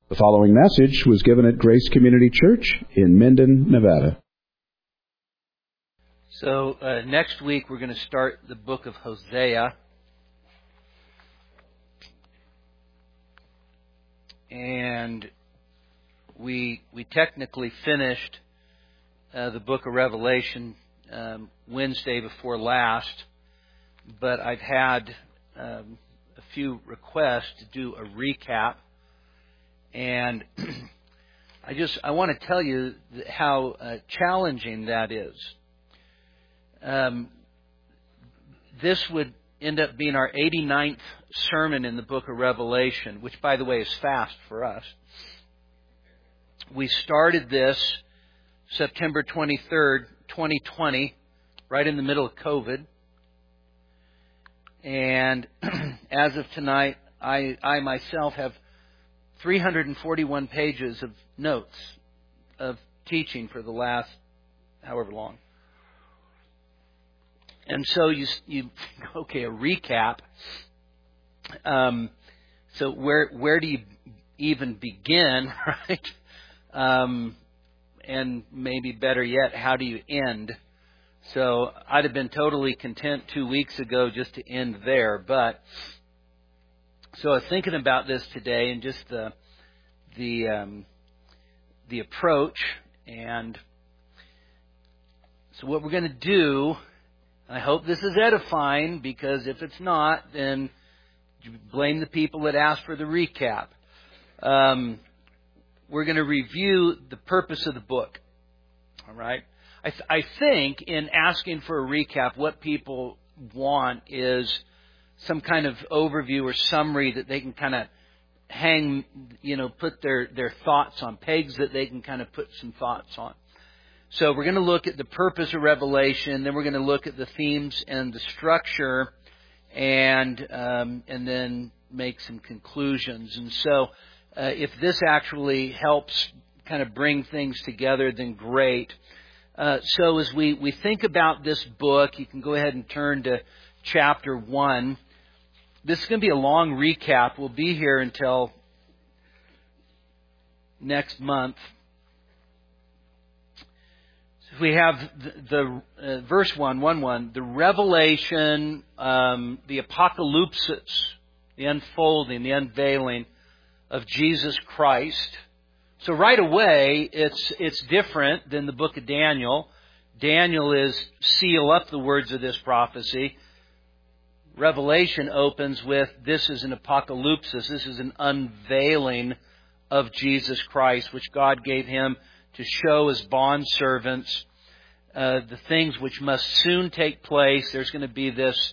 The following message was given at Grace Community Church in Minden, Nevada. So next week we're going to start the book of Hosea. And we technically finished the book of Revelation Wednesday before last, but I've had a few requests to do a recap. And I want to tell you how challenging that is. This would end up being our 89th sermon in the book of Revelation, which, by the way, is fast for us. We started this September 23rd, 2020, right in the middle of COVID. And as of tonight, I myself have 341 pages of notes of teaching for the last however long. And so you okay, a recap. So where do you even begin, right? And maybe better yet, how do you end? So I'd have been totally content 2 weeks ago just to end there, but so I was thinking about this today and just the approach. And so what we're going to do, I hope this is edifying, because if it's not, then blame the people that asked for the recap. We're going to review the purpose of the book. All right? I think in asking for a recap, what people want is some kind of overview or summary that they can kind of hang, put their thoughts on, pegs that they can kind of put some thoughts on. So we're going to look at the purpose of Revelation, then we're going to look at the themes and the structure, and then make some conclusions. And so if this actually helps kind of bring things together, then great. So as we think about this book, you can go ahead and turn to chapter 1. This is going to be a long recap. We'll be here until next month. So we have the verse 1:1, the revelation, the apocalypsis, the unfolding, the unveiling of Jesus Christ. So right away, it's different than the book of Daniel. Daniel is seal up the words of this prophecy. Revelation opens with, this is an apocalypsis. This is an unveiling of Jesus Christ, which God gave Him to show His bondservants the things which must soon take place. There's going to be this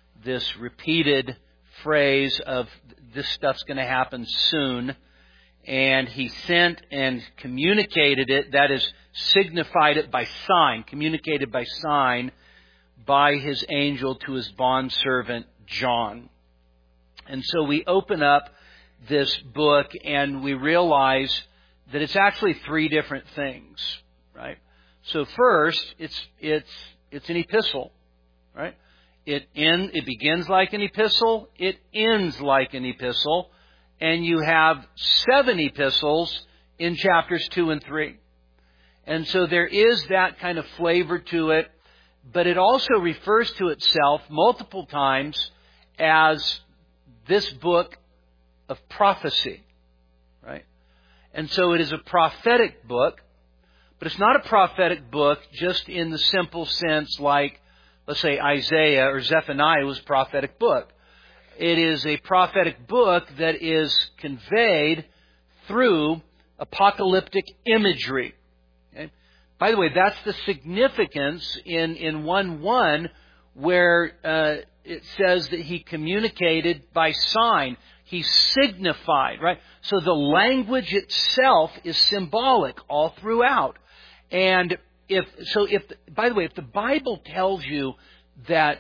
repeated phrase of this stuff's going to happen soon. And He sent and communicated it, that is, signified it by sign, communicated by sign, by His angel to His bondservant John. And so we open up this book and we realize that it's actually three different things, right? So first, it's an epistle, right? It begins like an epistle, it ends like an epistle, and you have 7 epistles in chapters 2 and 3. And so there is that kind of flavor to it. But it also refers to itself multiple times as this book of prophecy, right? And so it is a prophetic book, but it's not a prophetic book just in the simple sense like, let's say, Isaiah or Zephaniah was a prophetic book. It is a prophetic book that is conveyed through apocalyptic imagery. Okay? By the way, that's the significance in 1:1 where it says that He communicated by sign. He signified, right? So the language itself is symbolic all throughout. And if the Bible tells you that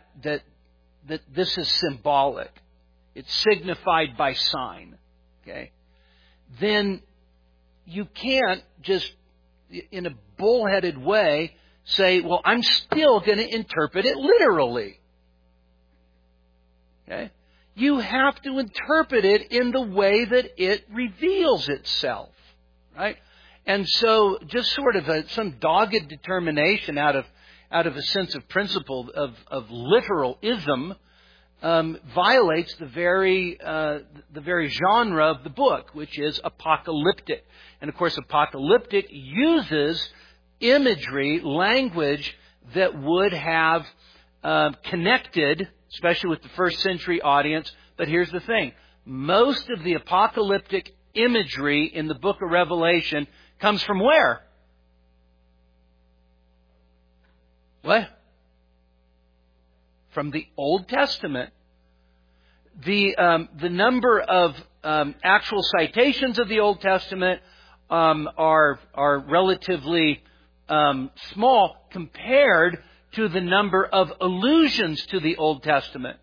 this is symbolic, it's signified by sign, okay, then you can't just, in a bullheaded way, say, well, I'm still going to interpret it literally. Okay? you have to interpret it in the way that it reveals itself, right? And so just sort of some dogged determination out of a sense of principle of literalism violates the very genre of the book, which is apocalyptic. And of course, apocalyptic uses imagery, language that would have connected, especially with the first century audience. But here's the thing. Most of the apocalyptic imagery in the book of Revelation comes from where? What? From the Old Testament. The number of actual citations of the Old Testament are relatively small compared to the number of allusions to the Old Testament.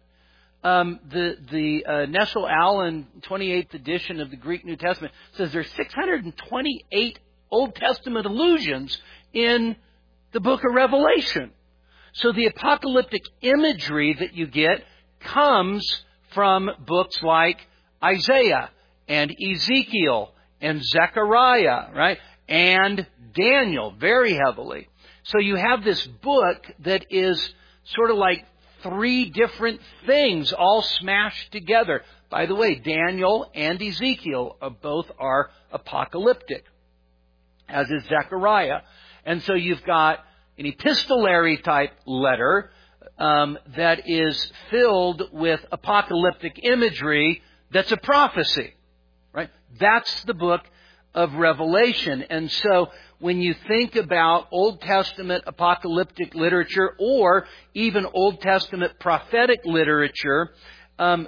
The Nestle Allen 28th edition of the Greek New Testament says there's 628 Old Testament allusions in the book of Revelation. So the apocalyptic imagery that you get comes from books like Isaiah and Ezekiel and Zechariah, right? And Daniel, very heavily. So you have this book that is sort of like three different things all smashed together. By the way, Daniel and Ezekiel both are apocalyptic, as is Zechariah. And so you've got an epistolary type letter that is filled with apocalyptic imagery that's a prophecy, right? That's the book of Revelation. And so when you think about Old Testament apocalyptic literature or even Old Testament prophetic literature, the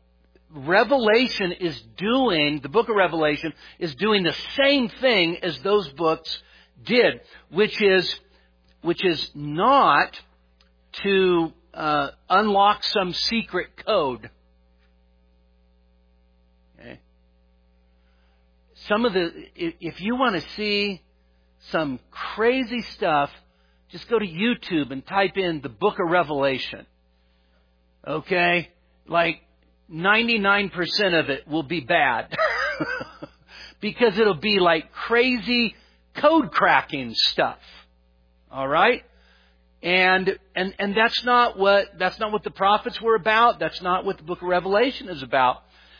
book of Revelation is doing the same thing as those books did, which is not to unlock some secret code. Okay? If you want to see some crazy stuff, just go to YouTube and type in the book of Revelation. Okay? Like 99% of it will be bad. Because it'll be like crazy code cracking stuff. All right? And that's not what the prophets were about. That's not what the book of Revelation is about.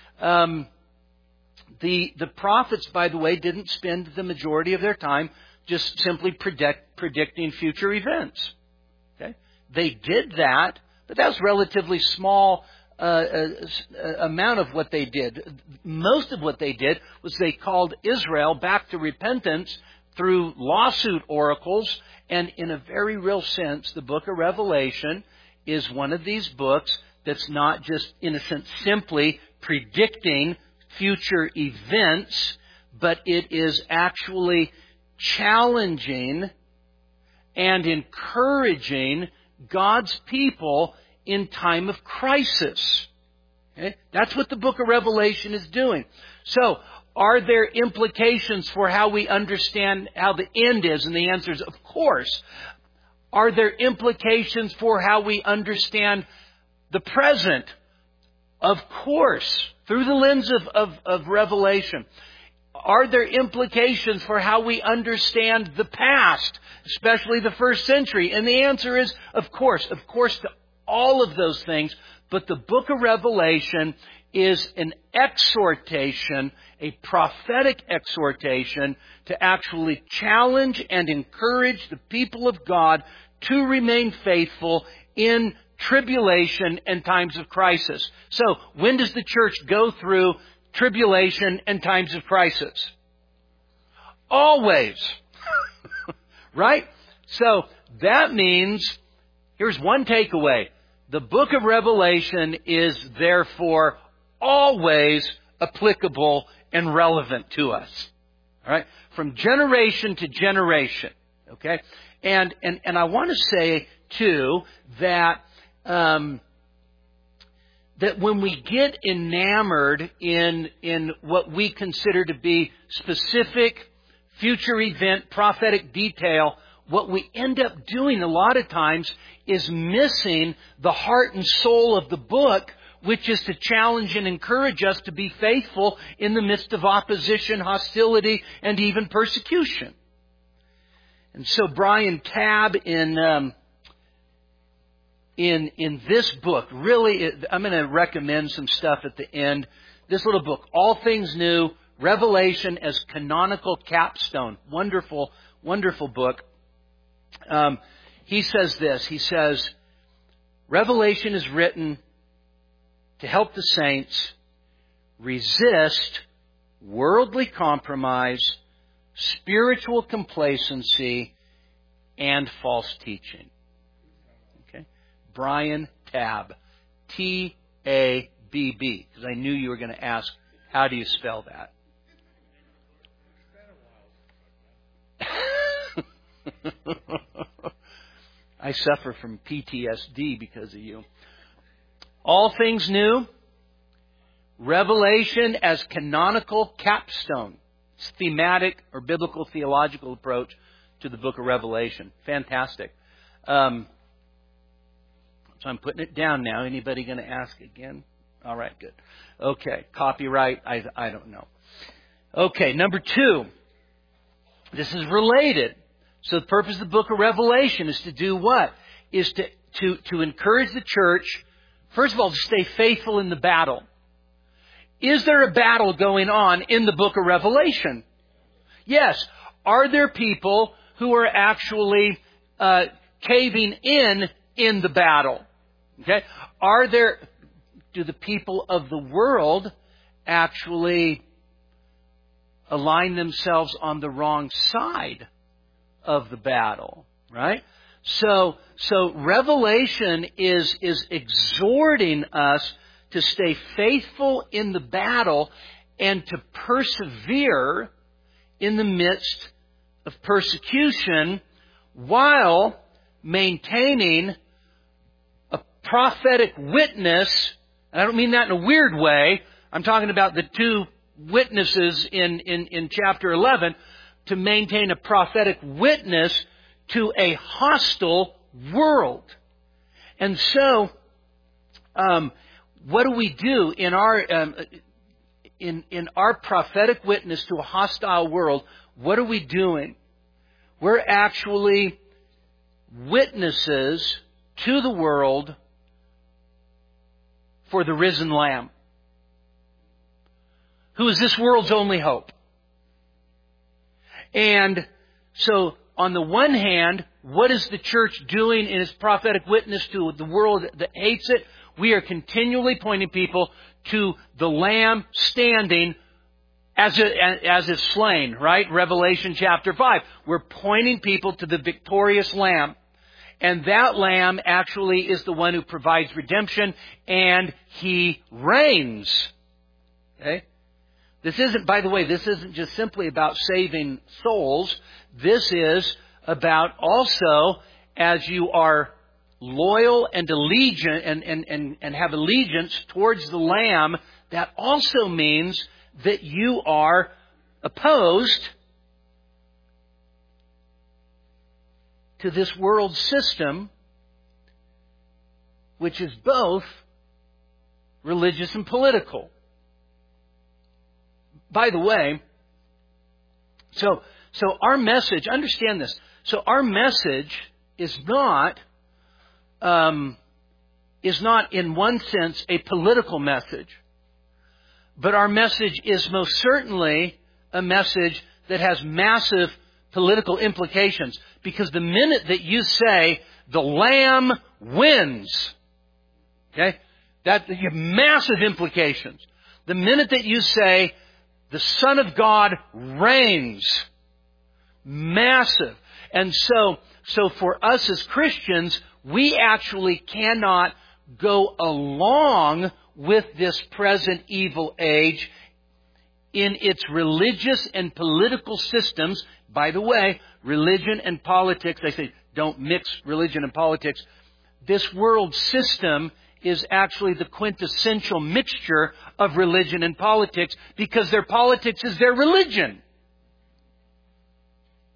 The prophets, by the way, didn't spend the majority of their time just simply predicting future events. Okay? They did that, but that was relatively small amount of what they did. Most of what they did was they called Israel back to repentance through lawsuit oracles. And in a very real sense, the book of Revelation is one of these books that's not just, in a sense, simply predicting future events, but it is actually challenging and encouraging God's people in time of crisis. Okay? That's what the book of Revelation is doing. So, are there implications for how we understand how the end is? And the answer is, of course. Are there implications for how we understand the present? Of course. Through the lens of Revelation. Are there implications for how we understand the past, especially the first century? And the answer is, of course to all of those things. But the book of Revelation is an exhortation, a prophetic exhortation to actually challenge and encourage the people of God to remain faithful in tribulation and times of crisis. So, when does the church go through tribulation and times of crisis? Always. Right? So, that means, here's one takeaway. The book of Revelation is therefore always applicable and relevant to us. All right? From generation to generation. Okay? And I want to say, too, that that when we get enamored in what we consider to be specific future event prophetic detail, what we end up doing a lot of times is missing the heart and soul of the book, which is to challenge and encourage us to be faithful in the midst of opposition, hostility, and even persecution. And so Brian Tabb in this book, really, I'm going to recommend some stuff at the end. This little book, All Things New, Revelation as Canonical Capstone. Wonderful, wonderful book. He says this. He says, Revelation is written to help the saints resist worldly compromise, spiritual complacency, and false teaching. Okay? Brian Tabb. Tabb. Because I knew you were going to ask, how do you spell that? I suffer from PTSD because of you. All Things New, Revelation as Canonical Capstone. It's thematic or biblical theological approach to the book of Revelation. Fantastic. So I'm putting it down now. Anybody going to ask again? All right, good. Okay, copyright, I don't know. Okay, number 2. This is related. So the purpose of the book of Revelation is to do what? Is to encourage the church, first of all, to stay faithful in the battle. Is there a battle going on in the book of Revelation? Yes. Are there people who are actually caving in the battle? Okay. Do the people of the world actually align themselves on the wrong side of the battle? Right? So Revelation is exhorting us to stay faithful in the battle and to persevere in the midst of persecution while maintaining a prophetic witness. And I don't mean that in a weird way. I'm talking about the 2 witnesses in chapter 11, to maintain a prophetic witness to a hostile world. And so, what do we do in our prophetic witness to a hostile world? What are we doing? We're actually witnesses to the world for the risen Lamb, who is this world's only hope. And so, on the one hand, what is the church doing in its prophetic witness to the world that hates it? We are continually pointing people to the Lamb standing as it's slain, right? Revelation chapter 5. We're pointing people to the victorious Lamb. And that Lamb actually is the one who provides redemption, and He reigns. Okay? This isn't just simply about saving souls. This is about also, as you are loyal and allegiant and have allegiance towards the Lamb, that also means that you are opposed to this world system, which is both religious and political. By the way, so our message, understand this. So our message is not in one sense a political message, but our message is most certainly a message that has massive political implications. Because the minute that you say the Lamb wins, okay, that you have massive implications. The minute that you say the Son of God reigns, massive. And so for us as Christians, we actually cannot go along with this present evil age in its religious and political systems. By the way, religion and politics, I say don't mix religion and politics. This world system is actually the quintessential mixture of religion and politics, because their politics is their religion.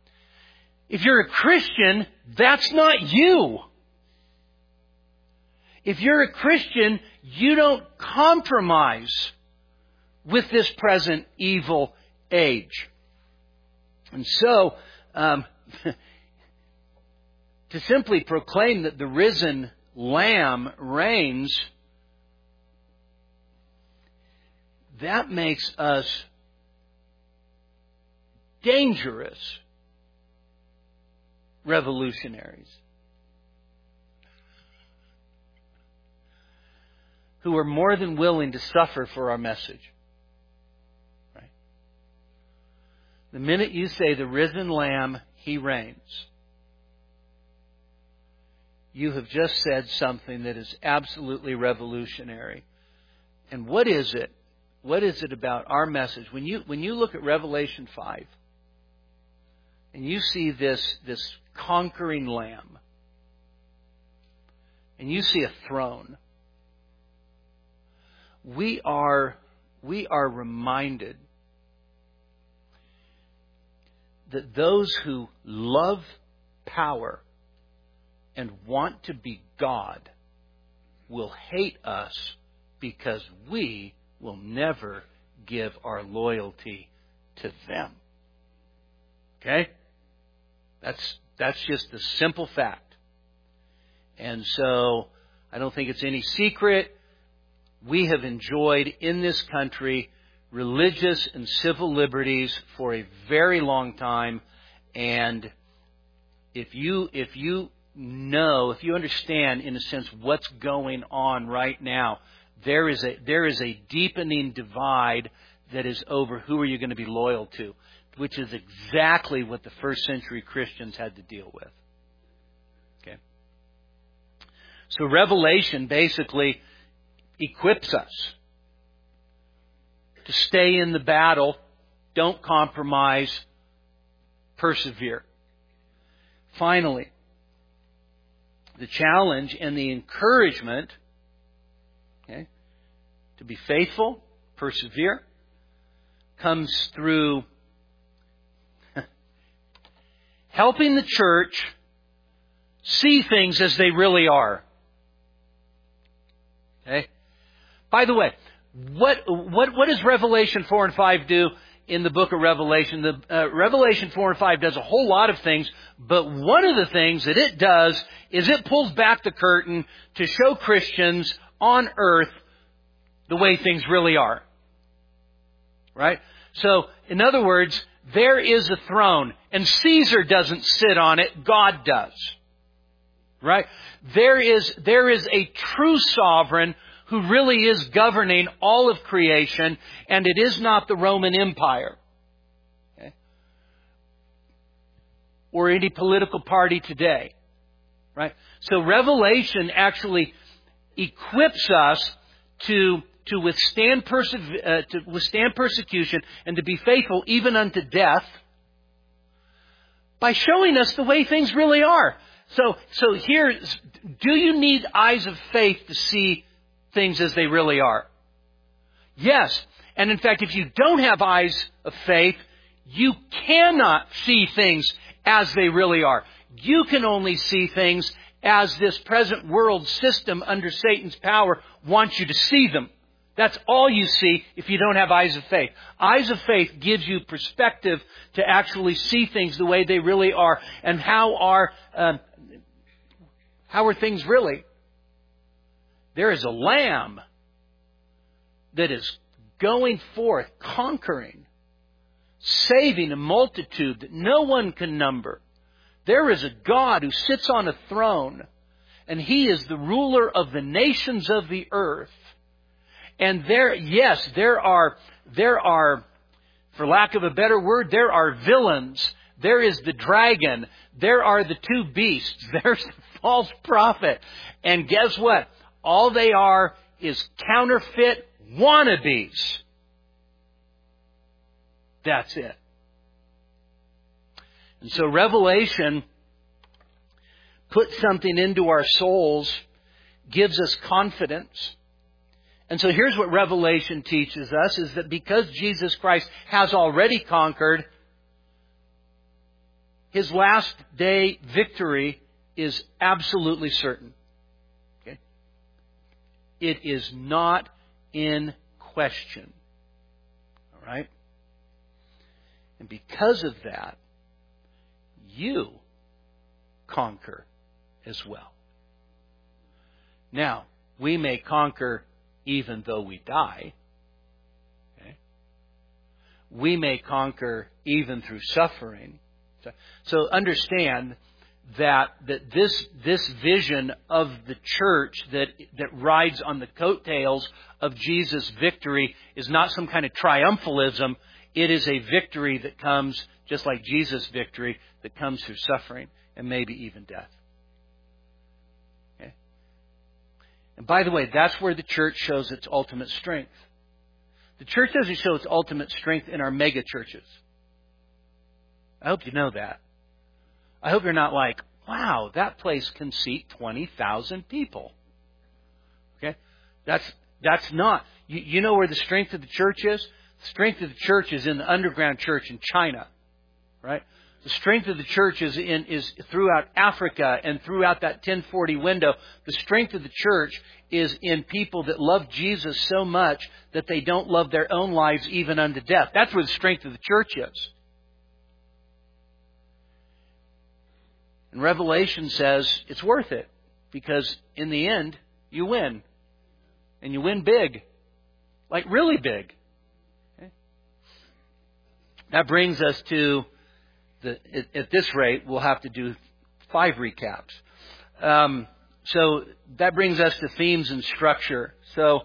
If you're a Christian, that's not you. If you're a Christian, you don't compromise with this present evil age. And so, to simply proclaim that the risen Lamb reigns, that makes us dangerous revolutionaries who are more than willing to suffer for our message. Right? The minute you say the risen Lamb, He reigns, you have just said something that is absolutely revolutionary. And what is it? What is it about our message? When you look at Revelation 5 and you see this conquering Lamb and you see a throne, we are reminded that those who love power and want to be God will hate us because we will never give our loyalty to them. Okay? That's just a simple fact. And so I don't think it's any secret. We have enjoyed in this country religious and civil liberties for a very long time. And if you understand in a sense what's going on right now, there is a deepening divide that is over who are you going to be loyal to, which is exactly what the first century Christians had to deal with. Okay. So Revelation basically equips us to stay in the battle, don't compromise, persevere. Finally, the challenge and the encouragement, okay, to be faithful, persevere, comes through helping the church see things as they really are. Okay? By the way, what does Revelation 4 and 5 do in the book of Revelation? Revelation 4 and 5 does a whole lot of things, but one of the things that it does is it pulls back the curtain to show Christians on earth the way things really are. Right? So, in other words, there is a throne, and Caesar doesn't sit on it, God does. Right? There is a true sovereign who really is governing all of creation, and it is not the Roman Empire. Okay? Or any political party today. Right? So Revelation actually equips us to withstand persecution and to be faithful even unto death by showing us the way things really are. So here, do you need eyes of faith to see things as they really are? Yes. And in fact, if you don't have eyes of faith, you cannot see things as they really are. You can only see things as this present world system under Satan's power wants you to see them. That's all you see if you don't have eyes of faith. Eyes of faith gives you perspective to actually see things the way they really are. And how are things really? There is a Lamb that is going forth, conquering, saving a multitude that no one can number. There is a God who sits on a throne, and He is the ruler of the nations of the earth. And there are, for lack of a better word, there are villains. There is the dragon. There are the two beasts. There's the false prophet. And guess what? All they are is counterfeit wannabes. That's it. And so Revelation puts something into our souls, gives us confidence. And so here's what Revelation teaches us, is that because Jesus Christ has already conquered, His last day victory is absolutely certain. Okay? It is not in question. All right? And because of that, you conquer as well. Now, we may conquer even though we die. Okay? We may conquer even through suffering. So understand that this vision of the church that rides on the coattails of Jesus' victory is not some kind of triumphalism. It is a victory that comes, just like Jesus' victory, that comes through suffering and maybe even death. Okay? And by the way, that's where the church shows its ultimate strength. The church doesn't show its ultimate strength in our mega churches. I hope you know that. I hope you're not like, wow, that place can seat 20,000 people. Okay? That's not. You know where the strength of the church is? The strength of the church is in the underground church in China. Right? The strength of the church is throughout Africa and throughout that 1040 window. The strength of the church is in people that love Jesus so much that they don't love their own lives even unto death. That's where the strength of the church is. And Revelation says it's worth it because in the end, you win. And you win big. Like really big. Okay? That brings us to, at this rate, we'll have to do 5 recaps. So that brings us to themes and structure. So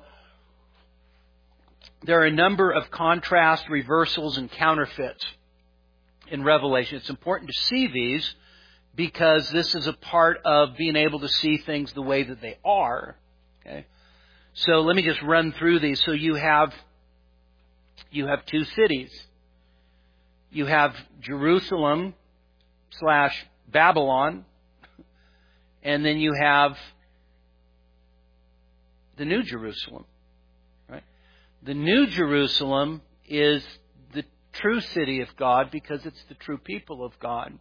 there are a number of contrast, reversals, and counterfeits in Revelation. It's important to see these because this is a part of being able to see things the way that they are. Okay? So let me just run through these. So you have 2 cities. You have Jerusalem / Babylon, and then you have the New Jerusalem. Right? The New Jerusalem is the true city of God because it's the true people of God.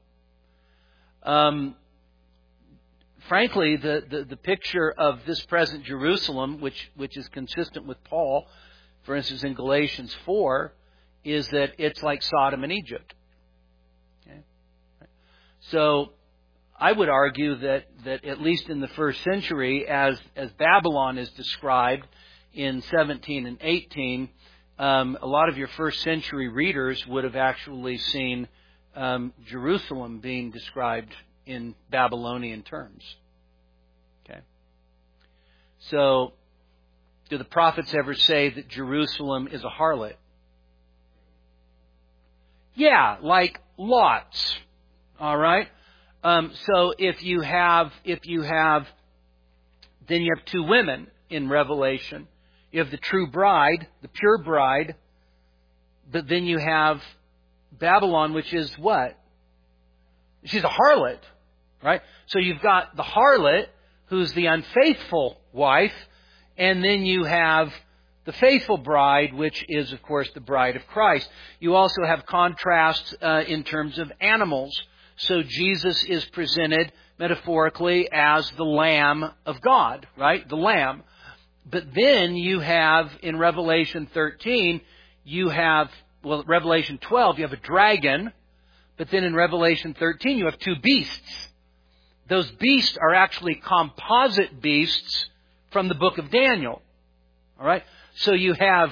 Frankly, the picture of this present Jerusalem, which is consistent with Paul, for instance, in Galatians 4, is that it's like Sodom and Egypt. Okay? So I would argue that at least in the first century, as Babylon is described in 17 and 18, a lot of your first century readers would have actually seen Jerusalem being described in Babylonian terms. Okay. So, do the prophets ever say that Jerusalem is a harlot? Yeah, like lots. All right. So if you have, then you have 2 women in Revelation. You have the true bride, the pure bride, but then you have Babylon, which is what? She's a harlot, right? So you've got the harlot, who's the unfaithful wife, and then you have the faithful bride, which is, of course, the bride of Christ. You also have contrasts in terms of animals. So Jesus is presented metaphorically as the Lamb of God, right? The Lamb. But then you have, in Revelation 13, Revelation 12, you have a dragon. But then in Revelation 13, you have 2 beasts. Those beasts are actually composite beasts from the book of Daniel. All right? So you have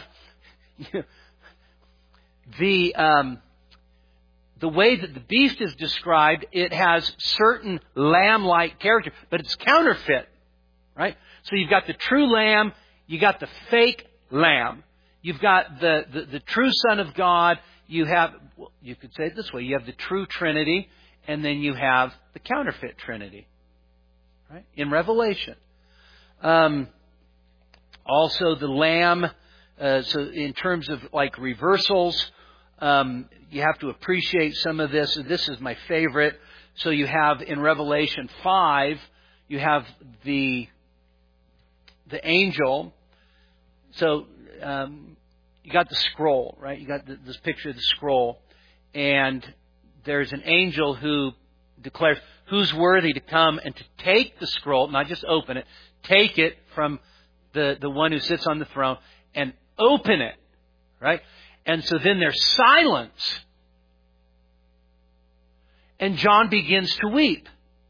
the way that the beast is described, it has certain lamb-like character, but it's counterfeit. Right? So you've got the true lamb, you got the fake lamb. You've got the true Son of God. You could say it this way. You have the true Trinity, and then you have the counterfeit Trinity. Right? In Revelation. Also the Lamb, so in terms of like reversals, you have to appreciate some of this. This is my favorite. So you have in Revelation 5, you have the angel. So you got the scroll, right? You got this picture of the scroll. And there's an angel who declares who's worthy to come and to take the scroll, not just open it, take it from the one who sits on the throne, and open it. Right? And so then there's silence. And John begins to weep.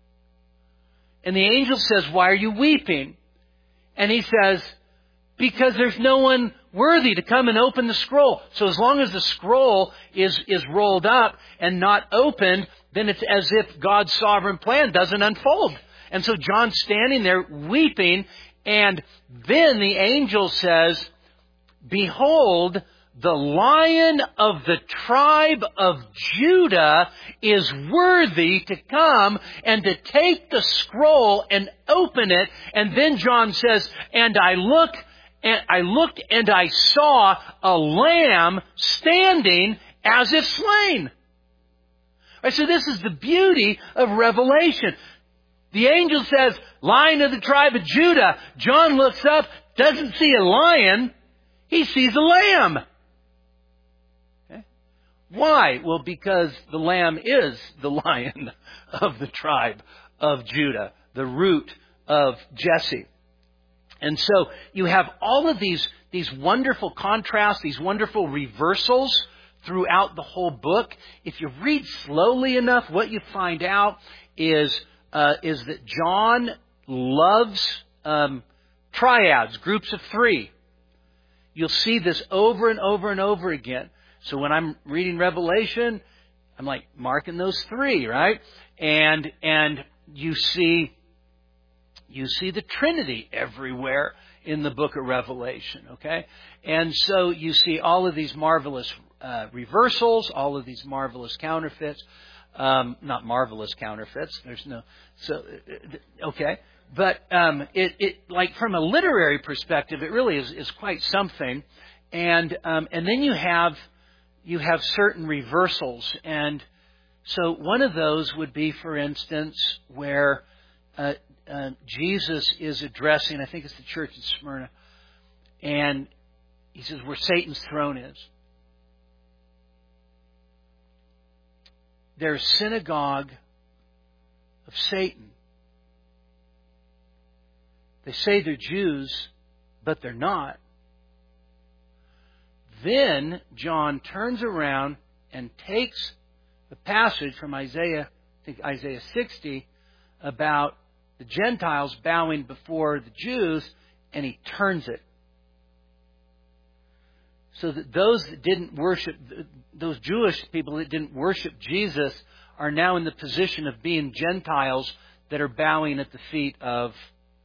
And the angel says, "Why are you weeping?" And he says, "Because there's no one worthy to come and open the scroll." So as long as the scroll is rolled up and not opened, then it's as if God's sovereign plan doesn't unfold. And so John's standing there weeping, and then the angel says, "Behold, the Lion of the tribe of Judah is worthy to come and to take the scroll and open it." And then John says, "And I looked and I saw a lamb standing as if slain." Right, so this is the beauty of Revelation. The angel says, "Lion of the tribe of Judah." John looks up, doesn't see a lion. He sees a lamb. Okay? Why? Well, because the lamb is the Lion of the tribe of Judah, the root of Jesse. And so you have all of these wonderful contrasts, these wonderful reversals throughout the whole book. If you read slowly enough, what you find out is that John loves triads, groups of three. You'll see this over and over and over again. So when I'm reading Revelation, I'm like marking those three, right? And you see the Trinity everywhere in the book of Revelation, okay? And so you see all of these marvelous reversals, all of these marvelous counterfeits. Not marvelous counterfeits. There's no... So, okay. But it like from a literary perspective, it really is quite something. And then you have certain reversals. And so one of those would be, for instance, where Jesus is addressing, I think it's the church in Smyrna, and he says, where Satan's throne is. Their synagogue of Satan. They say they're Jews, but they're not. Then John turns around and takes the passage from Isaiah, I think Isaiah 60, about the Gentiles bowing before the Jews, and he turns it. So that those that didn't worship, those Jewish people that didn't worship Jesus are now in the position of being Gentiles that are bowing at the feet of,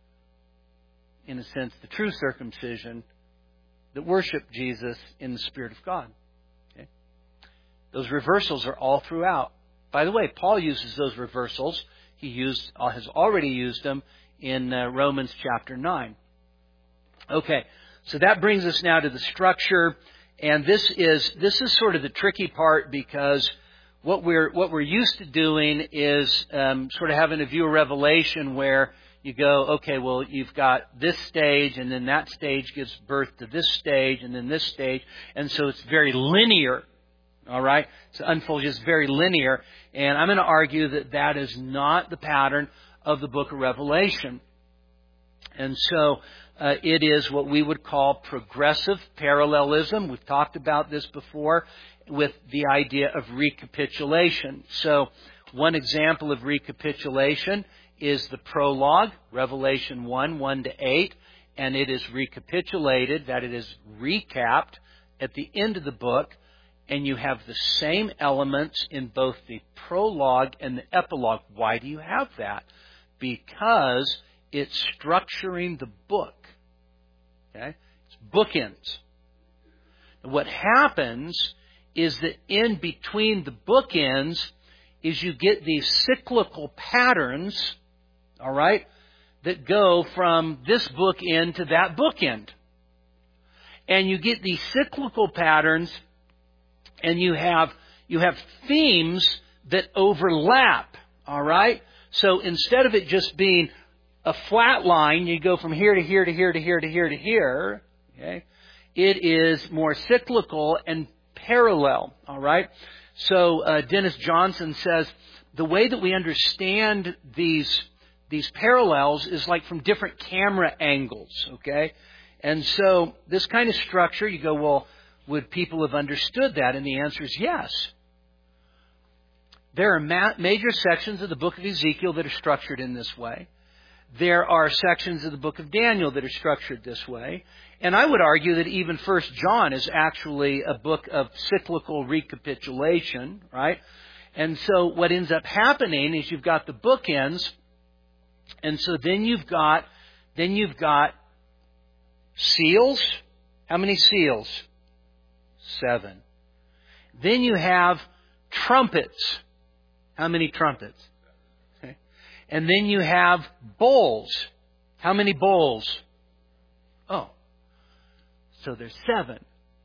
in a sense, the true circumcision that worship Jesus in the Spirit of God. Okay? Those reversals are all throughout. By the way, Paul uses those reversals. He has already used them in Romans chapter 9. Okay. So that brings us now to the structure, and this is sort of the tricky part, because what we're used to doing is sort of having a view of Revelation where you go, okay, well, you've got this stage, and then that stage gives birth to this stage, and then this stage, and so it's very linear. All right, so unfold just very linear, and I'm going to argue that that is not the pattern of the book of Revelation, and so. It is what we would call progressive parallelism. We've talked about this before with the idea of recapitulation. So one example of recapitulation is the prologue, Revelation 1:1-8, and it is recapitulated, that it is recapped at the end of the book, and you have the same elements in both the prologue and the epilogue. Why do you have that? Because it's structuring the book. Okay? It's bookends. And what happens is that in between the bookends is you get these cyclical patterns, all right, that go from this bookend to that bookend. And you get these cyclical patterns, and you have themes that overlap, all right? So instead of it just being a flat line, you go from here to here to here to here to here to here. Okay? It is more cyclical and parallel. All right? So Dennis Johnson says the way that we understand these these parallels is like from different camera angles, okay? And so this kind of structure, you go, well, would people have understood that? And the answer is yes. There are major sections of the book of Ezekiel that are structured in this way. There are sections of the book of Daniel that are structured this way. And I would argue that even 1 John is actually a book of cyclical recapitulation, right? And so what ends up happening is you've got the bookends, and so then you've got seals. How many seals? 7. Then you have trumpets. How many trumpets? Okay. And then you have bowls. How many bowls? Oh. So there's 7.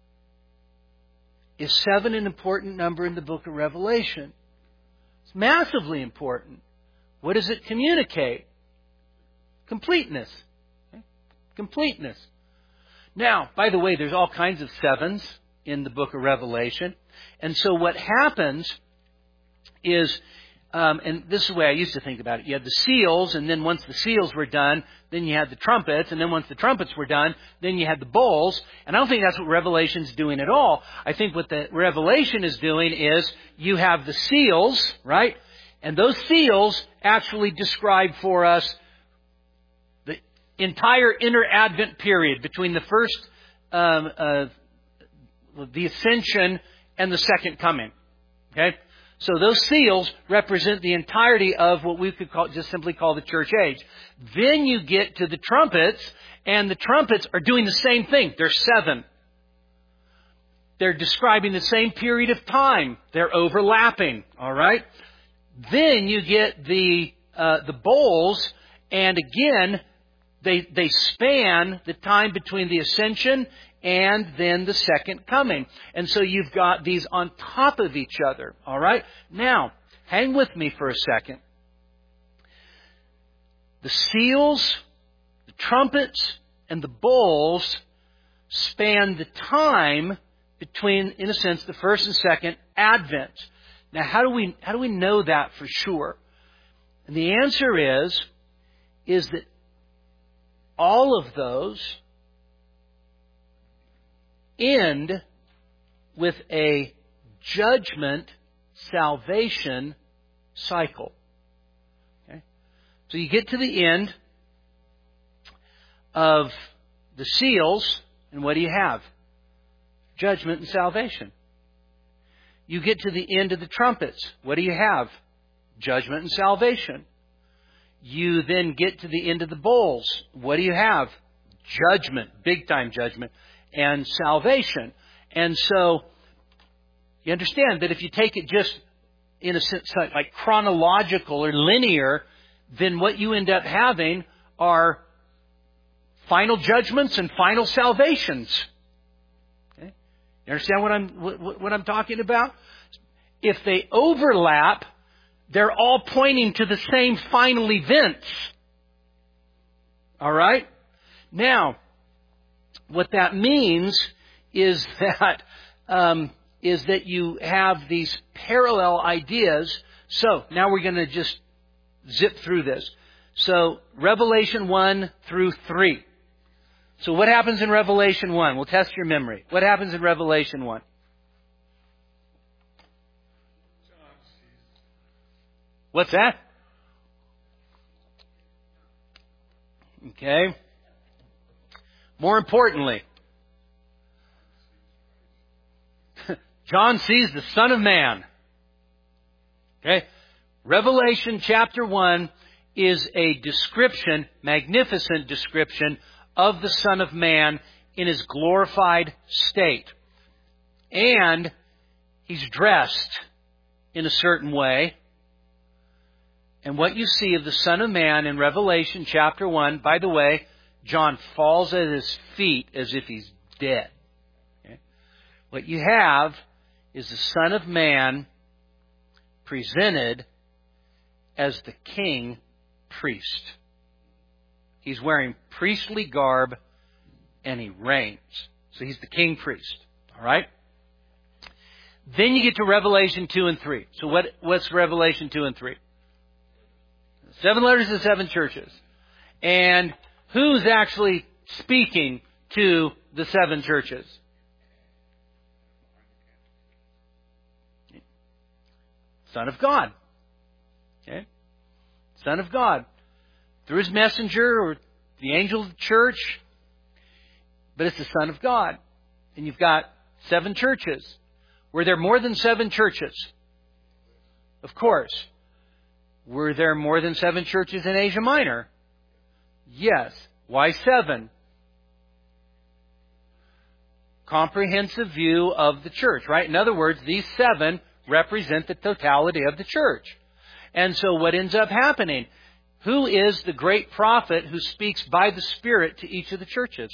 Is 7 an important number in the book of Revelation? It's massively important. What does it communicate? Completeness. Okay? Completeness. Now, by the way, there's all kinds of 7s in the book of Revelation. And so what happens is, and this is the way I used to think about it. You had the seals, and then once the seals were done, then you had the trumpets, and then once the trumpets were done, then you had the bowls. And I don't think that's what Revelation's doing at all. I think what the Revelation is doing is you have the seals, right? And those seals actually describe for us the entire inter-Advent period between the first, the ascension and the second coming. Okay? So those seals represent the entirety of what we could just simply call the church age. Then you get to the trumpets, and the trumpets are doing the same thing. They're 7. They're describing the same period of time. They're overlapping. All right. Then you get the bowls, and again, they span the time between the ascension and then the second coming. And so you've got these on top of each other. All right? Now, hang with me for a second. The seals, the trumpets, and the bowls span the time between, in a sense, the first and second Advent. Now, how do we know that for sure? And the answer is that all of those end with a judgment salvation cycle. Okay? So you get to the end of the seals, and what do you have? Judgment and salvation. You get to the end of the trumpets. What do you have? Judgment and salvation. You then get to the end of the bowls. What do you have? Judgment, big time judgment, and salvation. And so you understand that if you take it just in a sense like chronological or linear, then what you end up having are final judgments and final salvations. Okay? You understand what I'm talking about? If they overlap, they're all pointing to the same final events. All right? Now, what that means is that you have these parallel ideas. So now we're going to just zip through this. So Revelation 1 through 3. So what happens in Revelation 1? We'll test your memory. What happens in Revelation 1? What's that? Okay. More importantly, John sees the Son of Man. Okay. Revelation chapter 1 is a description, magnificent description of the Son of Man in His glorified state. And He's dressed in a certain way. And what you see of the Son of Man in Revelation chapter 1, by the way, John falls at His feet as if He's dead. Okay? What you have is the Son of Man presented as the king priest. He's wearing priestly garb and He reigns. So He's the king priest. All right? Then you get to Revelation 2 and 3. So what's Revelation 2 and 3? 7 letters to 7 churches. And who's actually speaking to the 7 churches? Son of God. Okay? Son of God. Through His messenger or the angel of the church. But it's the Son of God. And you've got 7 churches. Were there more than 7 churches? Of course. Were there more than 7 churches in Asia Minor? Yes. Why 7? Comprehensive view of the church, right? In other words, these 7 represent the totality of the church. And so what ends up happening? Who is the great prophet who speaks by the Spirit to each of the churches?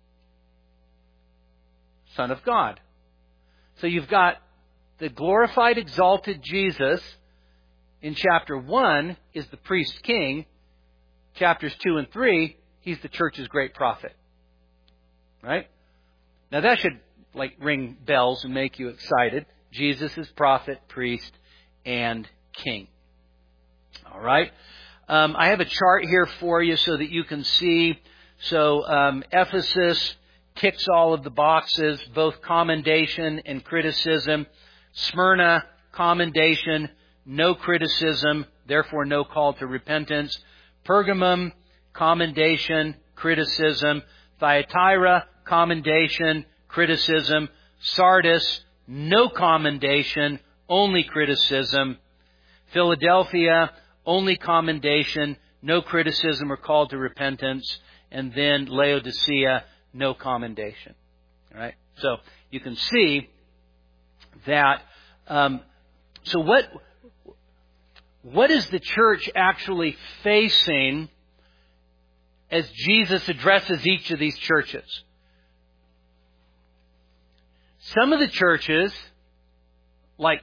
Son of God. So you've got the glorified, exalted Jesus in chapter 1 is the priest king. Chapters 2 and 3, He's the church's great prophet. Right? Now that should ring bells and make you excited. Jesus is prophet, priest, and king. All right. I have a chart here for you so that you can see. So Ephesus ticks all of the boxes, both commendation and criticism. Smyrna, commendation, no criticism, therefore no call to repentance. Pergamum, commendation, criticism. Thyatira, commendation, criticism. Sardis, no commendation, only criticism. Philadelphia, only commendation, no criticism or call to repentance. And then Laodicea, no commendation. All right? So you can see that. So what is the church actually facing as Jesus addresses each of these churches? Some of the churches, like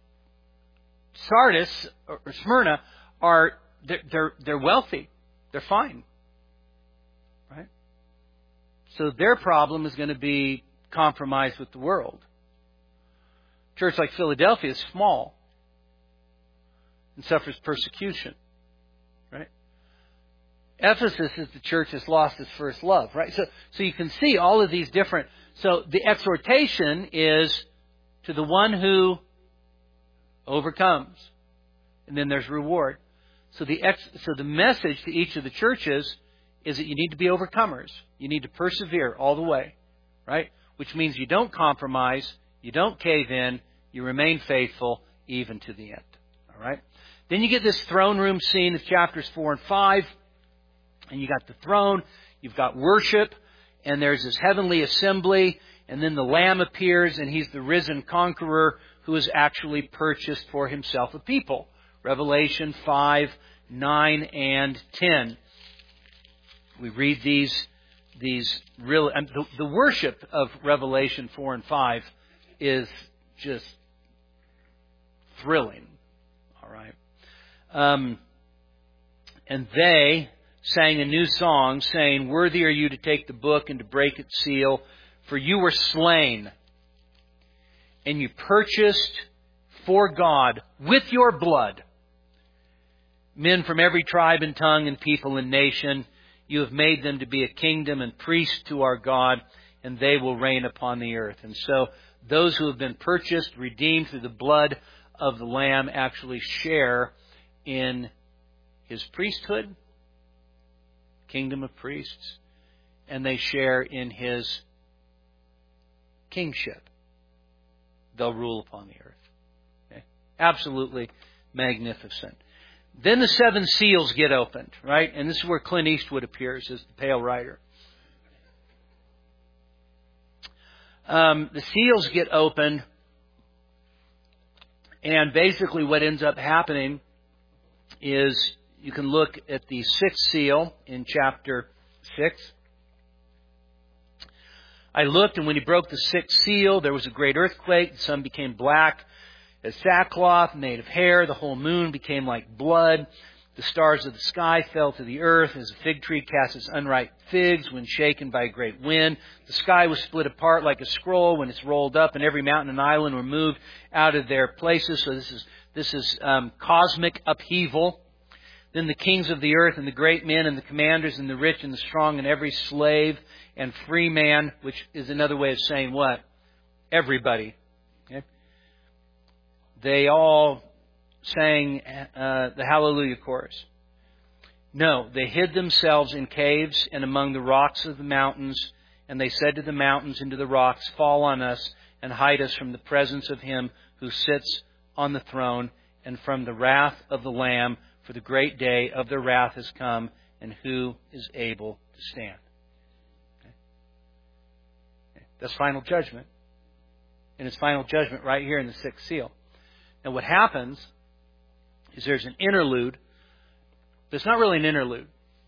Sardis or Smyrna, they're wealthy. They're fine. Right? So their problem is going to be compromised with the world. A church like Philadelphia is small and suffers persecution. Right? Ephesus is the church that's lost its first love. Right? So you can see all of these different. So the exhortation is to the one who overcomes. And then there's reward. So the message to each of the churches is that you need to be overcomers. You need to persevere all the way. Right? Which means you don't compromise, you don't cave in, you remain faithful even to the end. All right? Then you get this throne room scene of chapters 4 and 5. And you got the throne, you've got worship, and there's this heavenly assembly, and then the Lamb appears, and He's the risen conqueror who has actually purchased for Himself a people. Revelation 5, 9, and 10. We read these really, the worship of Revelation 4 and 5 is just thrilling. All right. And they sang a new song saying, "Worthy are you to take the book and to break its seal, for you were slain, and you purchased for God with your blood men from every tribe and tongue and people and nation. You have made them to be a kingdom and priests to our God, and they will reign upon the earth." And so those who have been purchased, redeemed through the blood of the Lamb actually share in His priesthood, kingdom of priests, and they share in His kingship. They'll rule upon the earth. Okay? Absolutely magnificent. Then the 7 seals get opened, right? And this is where Clint Eastwood appears as the Pale Rider. The seals get opened, and basically what ends up happening is you can look at the 6th seal in chapter 6. I looked, and when He broke the 6th seal, there was a great earthquake. The sun became black as sackcloth made of hair. The whole moon became like blood. The stars of the sky fell to the earth as a fig tree casts its unripe figs when shaken by a great wind. The sky was split apart like a scroll when it's rolled up, and every mountain and island were moved out of their places. So this is cosmic upheaval. Then the kings of the earth and the great men and the commanders and the rich and the strong and every slave and free man, which is another way of saying what? Everybody. Okay? They all sang the Hallelujah chorus. No, they hid themselves in caves and among the rocks of the mountains, and they said to the mountains and to the rocks, fall on us and hide us from the presence of Him who sits on the throne and from the wrath of the Lamb, for the great day of their wrath has come, and who is able to stand? Okay. That's final judgment. And it's final judgment right here in the sixth seal. Now what happens is there's an interlude, but it's not really an interlude.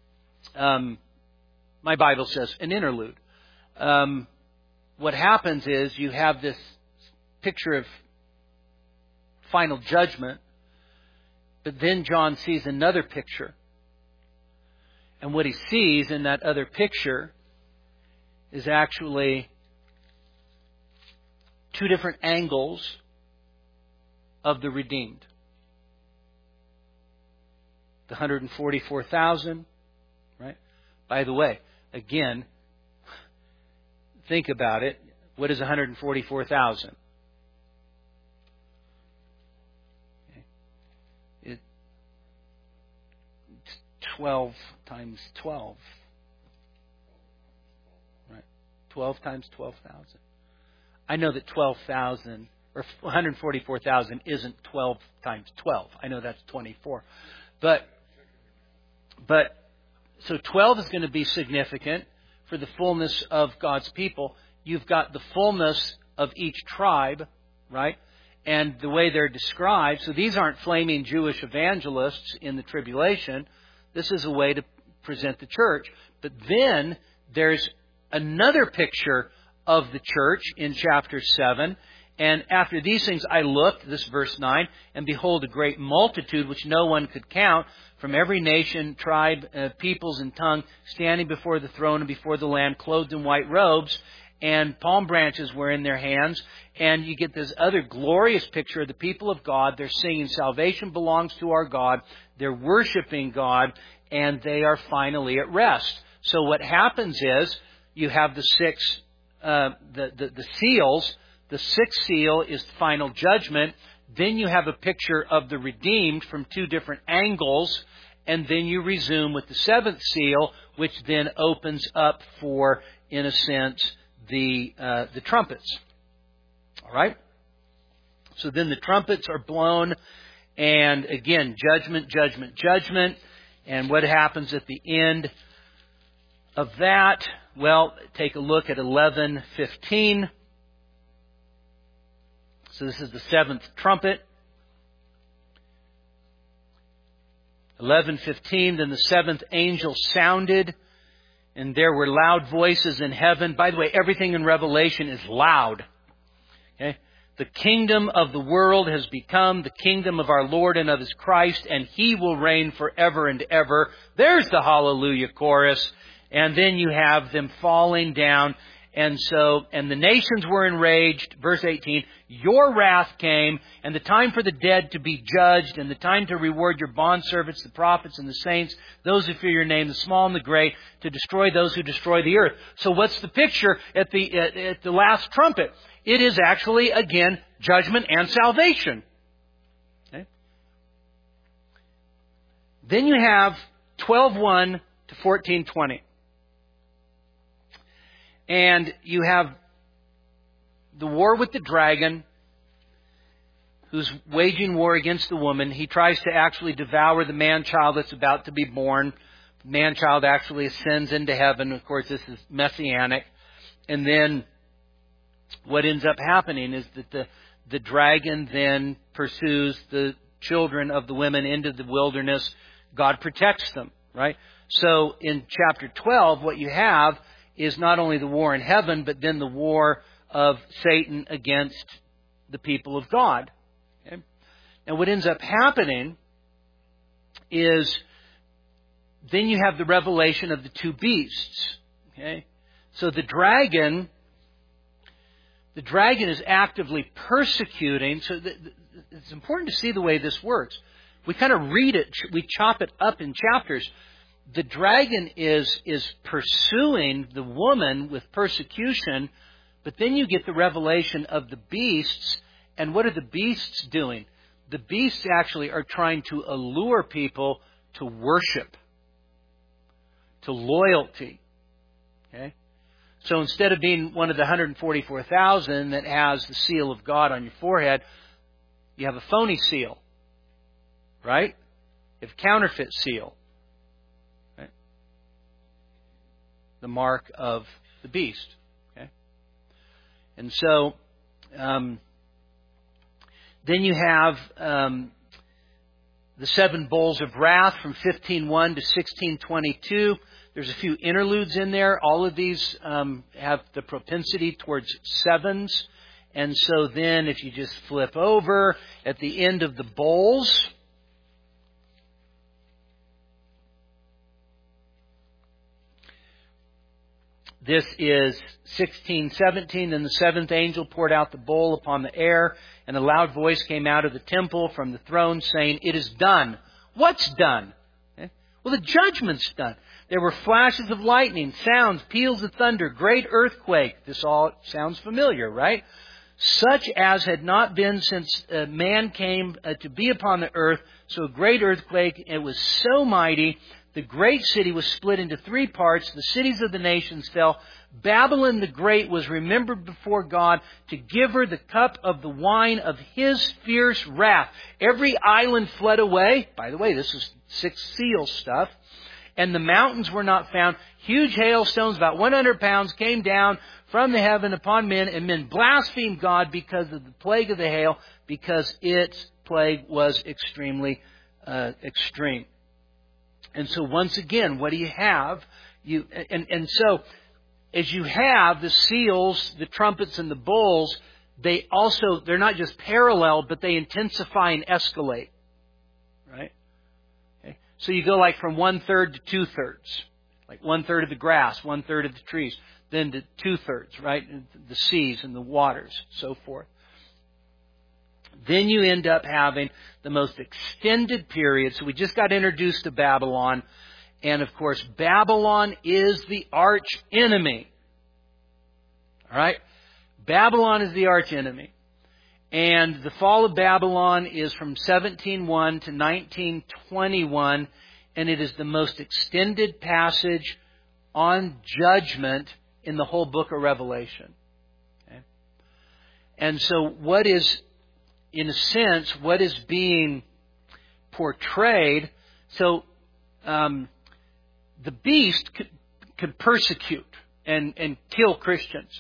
My Bible says an interlude. What happens is you have this picture of final judgment, but then John sees another picture. And what he sees in that other picture is actually two different angles of the redeemed. The 144,000, right? By the way, again, think about it. What is 144,000? It's 12 times 12. Right? 12 times 12,000. I know that 12,000 or 144,000 isn't 12 times 12. I know that's 24. But so 12 is going to be significant for the fullness of God's people. You've got the fullness of each tribe, right? And the way they're described. So these aren't flaming Jewish evangelists in the tribulation. This is a way to present the church. But then there's another picture of the church in chapter 7. And after these things I looked, this verse 9, and behold a great multitude which no one could count, from every nation, tribe, peoples, and tongue, standing before the throne and before the Lamb, clothed in white robes, and palm branches were in their hands. And you get this other glorious picture of the people of God. They're singing, salvation belongs to our God. They're worshiping God, and they are finally at rest. So what happens is, you have the six, the seals. The sixth seal is the final judgment. Then you have a picture of the redeemed from two different angles. And then you resume with the seventh seal, which then opens up for, in a sense, the trumpets. All right? So then the trumpets are blown. And again, judgment, judgment, judgment. And what happens at the end of that? Well, take a look at 11:15. So this is the seventh trumpet. 11:15, then the seventh angel sounded, and there were loud voices in heaven. By the way, everything in Revelation is loud. Okay? The kingdom of the world has become the kingdom of our Lord and of His Christ, and He will reign forever and ever. There's the hallelujah chorus. And then you have them falling down. And the nations were enraged. Verse 18, your wrath came, and the time for the dead to be judged, and the time to reward your bondservants, the prophets and the saints, those who fear your name, the small and the great, to destroy those who destroy the earth. So what's the picture at the last trumpet? It is actually, again, judgment and salvation. Okay? Then you have 12:1 to 14:20. And you have the war with the dragon, who's waging war against the woman. He tries to actually devour the man-child that's about to be born. The man-child actually ascends into heaven. Of course, this is messianic. And then what ends up happening is that the dragon then pursues the children of the women into the wilderness. God protects them, right? So in chapter 12, what you have is not only the war in heaven, but then the war of Satan against the people of God. Okay? And what ends up happening is then you have the revelation of the two beasts. Okay? So the dragon is actively persecuting. So it's important to see the way this works. we kind of read it, we chop it up in chapters. The dragon is pursuing the woman with persecution, but then you get the revelation of the beasts. And what are the beasts doing? The beasts actually are trying to allure people to worship, to loyalty. Okay? So instead of being one of the 144,000 that has the seal of God on your forehead, you have a phony seal. Right? You have a counterfeit seal. Right? The mark of the beast. Okay? And so, then you have the 7 bowls of wrath from 15:1 to 16:22. There's a few interludes in there. All of these have the propensity towards 7s. And so then if you just flip over at the end of the bowls, this is 16:17. And the 7th angel poured out the bowl upon the air, and a loud voice came out of the temple from the throne saying, "It is done." What's done? Well, the judgment's done. There were flashes of lightning, sounds, peals of thunder, great earthquake. This all sounds familiar, right? Such as had not been since man came to be upon the earth. So a great earthquake. It was so mighty. The great city was split into 3 parts. The cities of the nations fell. Babylon the Great was remembered before God to give her the cup of the wine of His fierce wrath. Every island fled away. By the way, this is 6 seal stuff. And the mountains were not found. Huge hailstones, about 100 pounds, came down from the heaven upon men, and men blasphemed God because of the plague of the hail, because its plague was extremely extreme. And so once again, what do you have? So as you have the seals, the trumpets, and the bowls, they're not just parallel, but they intensify and escalate. Right? Okay. So you go like from 1/3 to 2/3. Like 1/3 of the grass, 1/3 of the trees, then to 2/3, right? The seas and the waters, so forth. Then you end up having the most extended period. So we just got introduced to Babylon. And of course, Babylon is the arch enemy. All right? Babylon is the arch enemy. And the fall of Babylon is from 17:1 to 19:21. And it is the most extended passage on judgment in the whole book of Revelation. Okay? And so what is, in a sense, what is being portrayed? So the beast could persecute and kill Christians.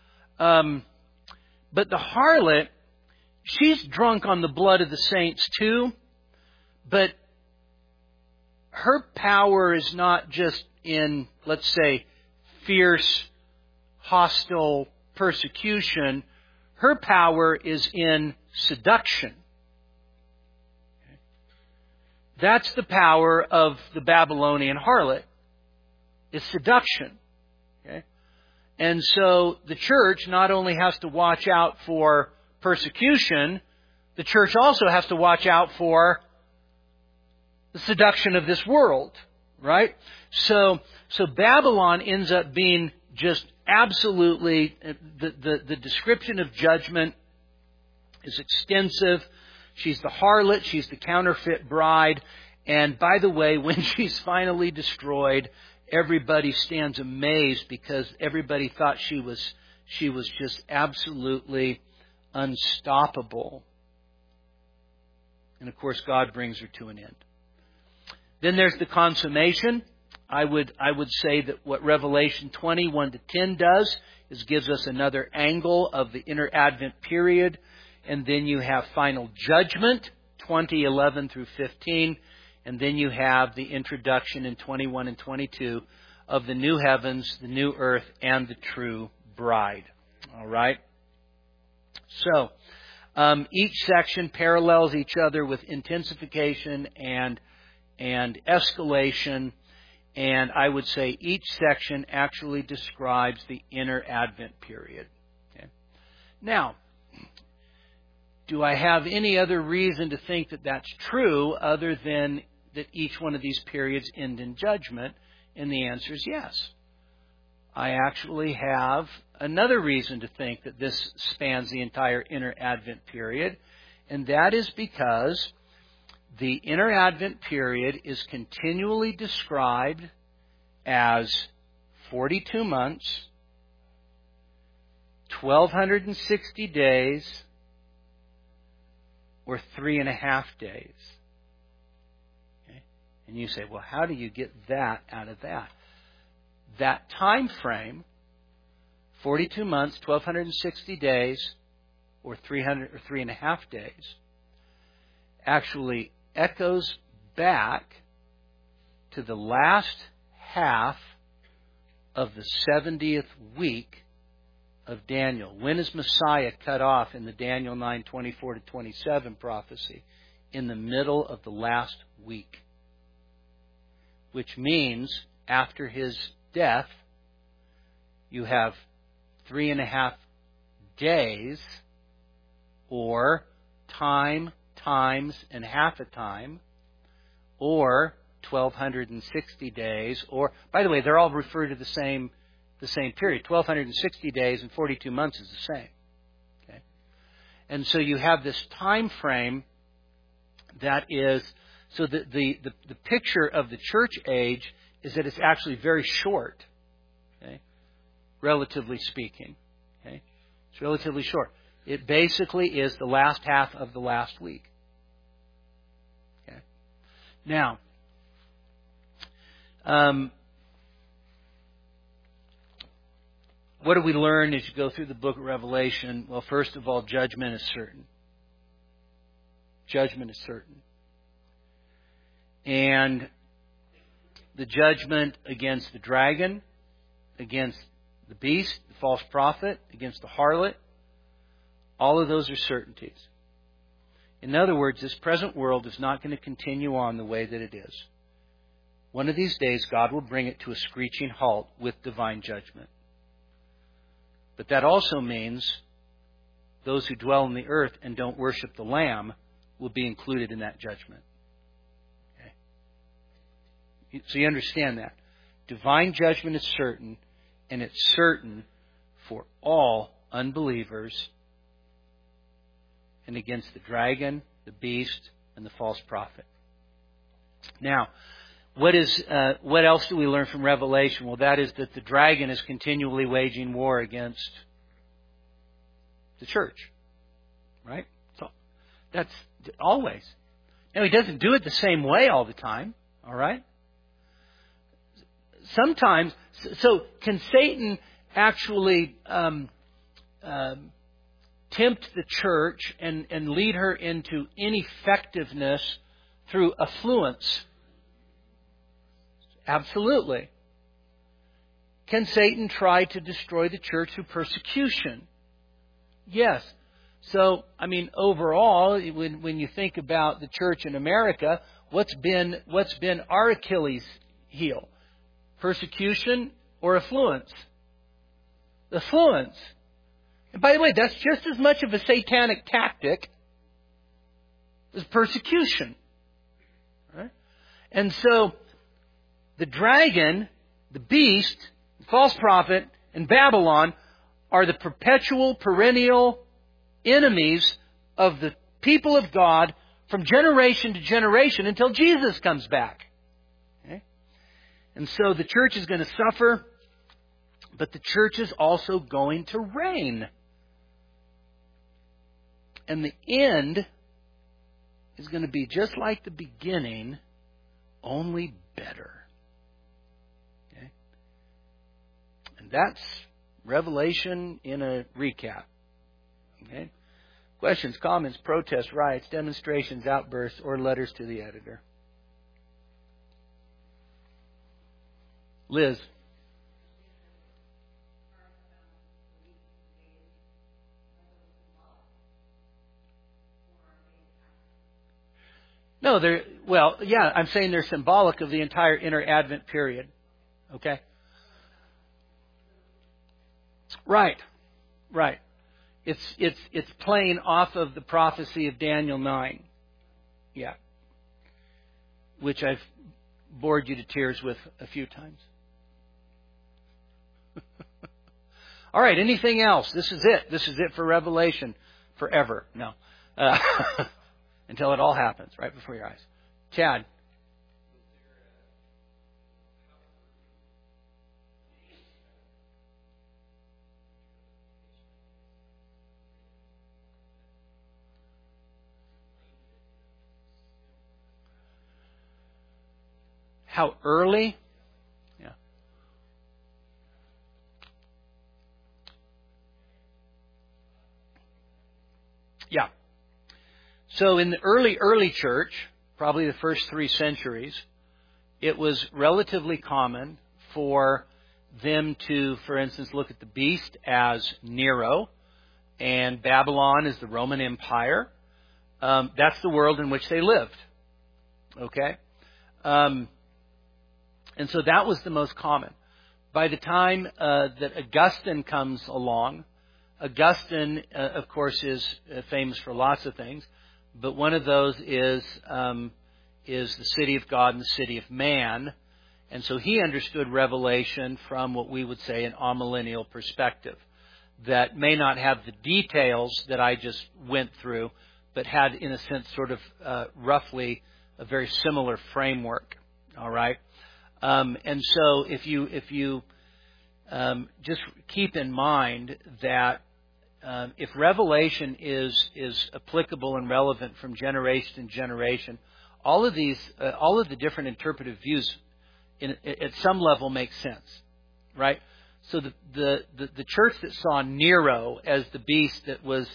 But the harlot, she's drunk on the blood of the saints too. But her power is not just in, let's say, fierce, hostile persecution. Her power is in seduction. That's the power of the Babylonian harlot, is seduction. Okay? And so the church not only has to watch out for persecution, the church also has to watch out for the seduction of this world. Right? So Babylon ends up being just absolutely, the description of judgment is extensive. She's the harlot. She's the counterfeit bride. And by the way, when she's finally destroyed, everybody stands amazed because everybody thought she was just absolutely unstoppable. And of course, God brings her to an end. Then there's the consummation. I would say that what Revelation 20:1 to 10 does is gives us another angle of the inner Advent period. And then you have final judgment, 20:11 through 15. And then you have the introduction in 21 and 22 of the new heavens, the new earth, and the true bride. All right? So, each section parallels each other with intensification and escalation. And I would say each section actually describes the inner Advent period. Okay? Now, Do I have any other reason to think that that's true other than that each one of these periods end in judgment? And the answer is yes. I actually have another reason to think that this spans the entire Inner Advent period, and that is because the Inner Advent period is continually described as 42 months, 1,260 days, or 3.5 days. Okay? And you say, well, how do you get that out of that? That time frame, 42 months, 1,260 days, or 3.5 days, actually echoes back to the last half of the 70th week of Daniel. When is Messiah cut off in the Daniel 9:24-27 prophecy? In the middle of the last week. Which means after his death, you have 3.5 days, or time times and half a time, or 1,260 days, or, by the way, they're all referred to the same period. 1,260 days and 42 months is the same. Okay? And so you have this time frame that is, so the picture of the church age is that it's actually very short, okay? Relatively speaking. Okay? It's relatively short. It basically is the last half of the last week. Okay? Now, what do we learn as you go through the book of Revelation? Well, first of all, judgment is certain. Judgment is certain. And the judgment against the dragon, against the beast, the false prophet, against the harlot, all of those are certainties. In other words, this present world is not going to continue on the way that it is. One of these days, God will bring it to a screeching halt with divine judgment. But that also means those who dwell on the earth and don't worship the Lamb will be included in that judgment. Okay? So you understand that. Divine judgment is certain, and it's certain for all unbelievers and against the dragon, the beast, and the false prophet. Now, what else do we learn from Revelation? Well, that is that the dragon is continually waging war against the church. Right? So that's always. Now, he doesn't do it the same way all the time. All right? Sometimes, so can Satan actually tempt the church and lead her into ineffectiveness through affluence? Absolutely. Can Satan try to destroy the church through persecution? Yes. So, I mean, overall, when you think about the church in America, what's been our Achilles heel? Persecution or affluence? Affluence. And by the way, that's just as much of a satanic tactic as persecution. Right? And so, the dragon, the beast, the false prophet, and Babylon are the perpetual, perennial enemies of the people of God from generation to generation until Jesus comes back. Okay? And so the church is going to suffer, but the church is also going to reign. And the end is going to be just like the beginning, only better. Okay? And that's Revelation in a recap. Okay? Questions, comments, protests, riots, demonstrations, outbursts, or letters to the editor? Liz. No, I'm saying they're symbolic of the entire Inner Advent period. Okay? Right. It's playing off of the prophecy of Daniel 9. Yeah. Which I've bored you to tears with a few times. All right, anything else? This is it. This is it for Revelation forever. No. Until it all happens right before your eyes. Chad. How early? Yeah. Yeah. So in the early church, probably the first 3 centuries, it was relatively common for them to, for instance, look at the beast as Nero and Babylon as the Roman Empire. That's the world in which they lived. Okay? And so that was the most common. By the time that Augustine comes along, Augustine, of course, is famous for lots of things, but one of those is the city of God and the city of man. And so he understood Revelation from what we would say an amillennial perspective that may not have the details that I just went through, but had, in a sense, sort of roughly a very similar framework. All right? And so if you just keep in mind that if Revelation is applicable and relevant from generation to generation, all of the different interpretive views at some level make sense, right? So the church that saw Nero as the beast that was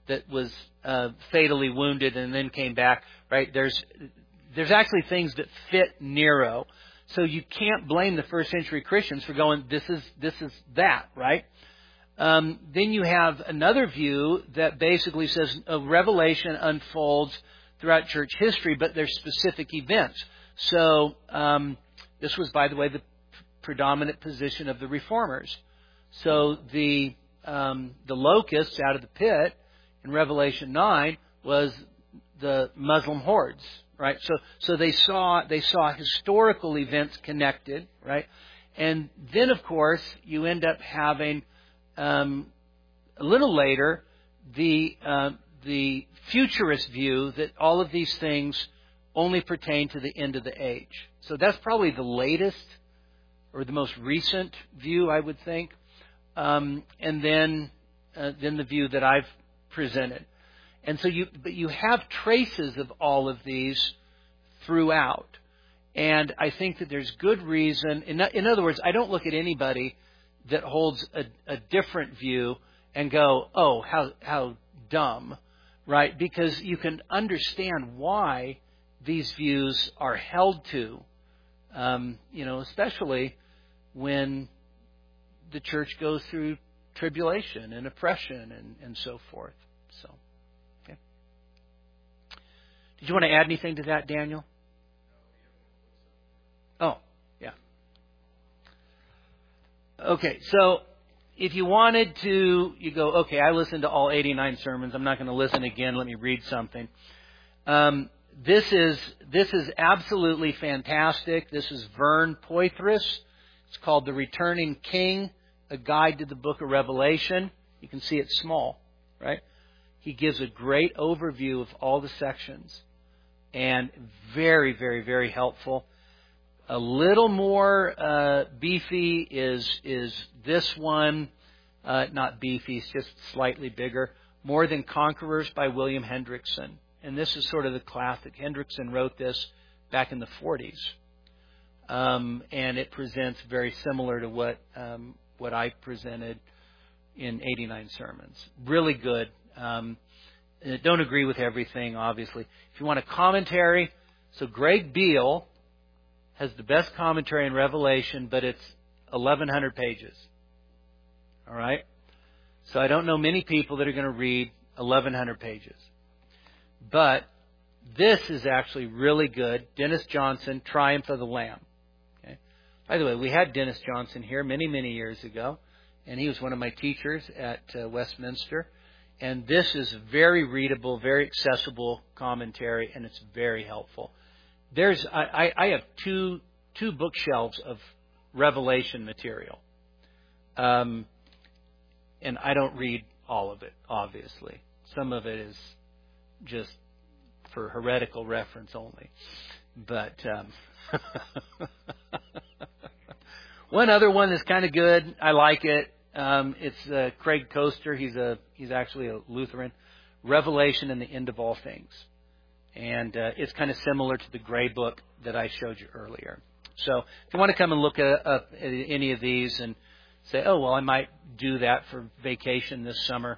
fatally wounded and then came back, right? There's actually things that fit Nero. So you can't blame the first century Christians for going, this is that, right? Then you have another view that basically says Revelation unfolds throughout church history, but there's specific events. So this was, by the way, the predominant position of the Reformers. So the locusts out of the pit in Revelation 9 was the Muslim hordes. Right, so they saw historical events connected, right, and then of course you end up having a little later the futurist view that all of these things only pertain to the end of the age. So that's probably the latest or the most recent view, I would think, and then the view that I've presented. And so you have traces of all of these throughout. And I think that there's good reason. In other words, I don't look at anybody that holds a different view and go, oh, how dumb, right? Because you can understand why these views are held to, especially when the church goes through tribulation and oppression and so forth. So. Did you want to add anything to that, Daniel? Oh, yeah. Okay, so if you wanted to, you go, okay, I listened to all 89 sermons. I'm not going to listen again. Let me read something. This is absolutely fantastic. This is Vern Poythress. It's called The Returning King, A Guide to the Book of Revelation. You can see it's small, right? He gives a great overview of all the sections. And very, very, very helpful. A little more beefy is this one. Not beefy, it's just slightly bigger. More Than Conquerors by William Hendrickson. And this is sort of the classic. Hendrickson wrote this back in the 40s. And it presents very similar to what I presented in 89 sermons. Really good. Don't agree with everything, obviously. If you want a commentary, so Greg Beale has the best commentary in Revelation, but it's 1,100 pages. All right? So I don't know many people that are going to read 1,100 pages. But this is actually really good. Dennis Johnson, Triumph of the Lamb. Okay? By the way, we had Dennis Johnson here many, many years ago, and he was one of my teachers at Westminster. And this is very readable, very accessible commentary, and it's very helpful. I have two bookshelves of Revelation material. And I don't read all of it, obviously. Some of it is just for heretical reference only. But one other one is kind of good. I like it. It's Craig Koester. He's actually a Lutheran. Revelation and the End of All Things. And it's kind of similar to the Gray Book that I showed you earlier. So if you want to come and look at any of these and say, oh, well, I might do that for vacation this summer.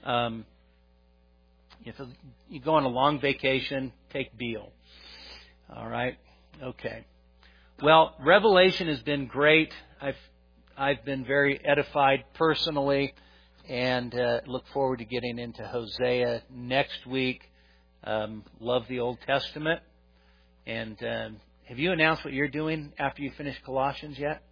If you go on a long vacation, take Beale. All right? Okay. Well, Revelation has been great. I've been very edified personally, and look forward to getting into Hosea next week. Love the Old Testament. And have you announced what you're doing after you finish Colossians yet?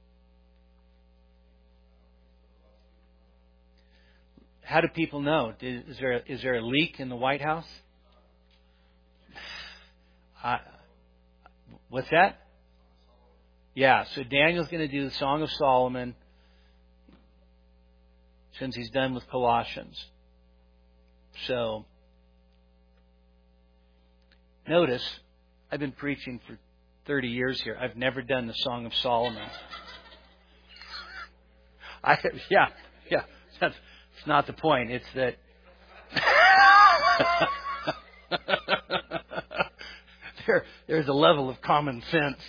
How do people know? Is there a leak in the White House? What's that? Yeah, so Daniel's going to do the Song of Solomon since he's done with Colossians. So, notice, I've been preaching for 30 years here. I've never done the Song of Solomon. Yeah. It's not the point. It's that there's a level of common sense.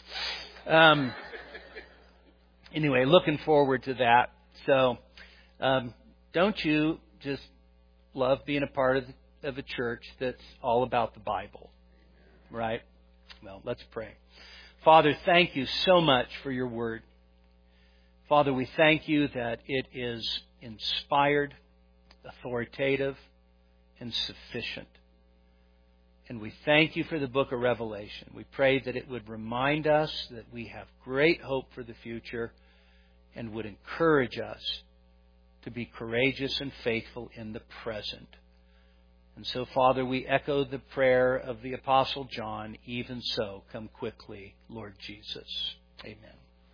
Anyway, looking forward to that. So, don't you just love being a part of a church that's all about the Bible, right? Well, let's pray. Father, thank you so much for your word. Father, we thank you that it is inspired, authoritative, and sufficient. And we thank you for the book of Revelation. We pray that it would remind us that we have great hope for the future and would encourage us to be courageous and faithful in the present. And so, Father, we echo the prayer of the Apostle John, even so, come quickly, Lord Jesus. Amen.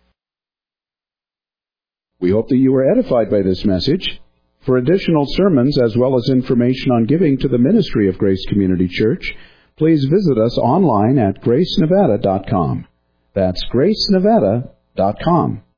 We hope that you were edified by this message. For additional sermons as well as information on giving to the ministry of Grace Community Church, please visit us online at gracenevada.com. That's gracenevada.com.